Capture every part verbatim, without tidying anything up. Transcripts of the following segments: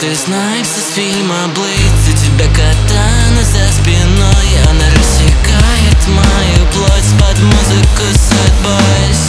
Ты знаешь, с фильма Блиц, у тебя катана за спиной. Она рассекает мою плоть под музыку Sad Boys.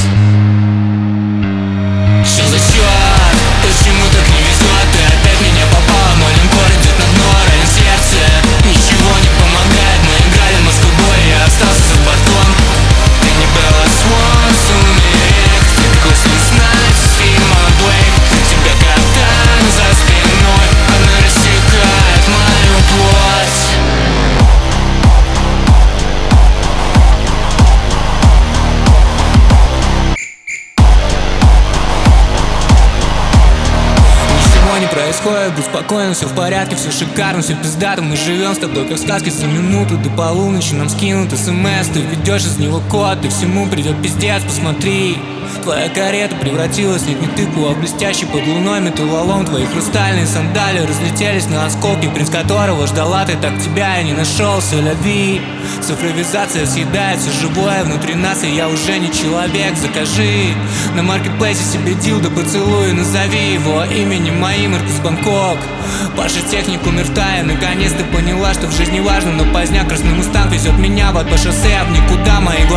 Что за черт? Почему так не везет? Ты опять меня попала, мой линкор идет на дно, ранит сердце. Ничего не помогает, мы играли в Москву-бой, я остался за бортом. Ты не Белла Свон, сумерек, ты такой Снайп с фильма Блейк. У тебя катана за спиной, она рассекает мою плоть. Не происходит, будь спокойно, все в порядке, все шикарно, все пиздато. Мы живем с тобой как в сказке, за минуту до полуночи нам скинут смс. Ты введешь из него код, и всему придет пиздец, посмотри. Твоя карета превратилась нет не тыкву, а в блестящий под луной металлолом. Твои хрустальные сандали разлетелись на осколки, принц которого ждала ты, так тебя и не нашел. Ля-ви, цифровизация съедает все живое внутри нас, и я уже не человек. Закажи на маркетплейсе себе дилдо, поцелуй, назови его именем моим, Иркутск, Бангкок. Паша техник умер в тае, наконец ты поняла, что в жизни важно, но поздняк красный мустанг везет меня вот по шоссе в никуда. Мои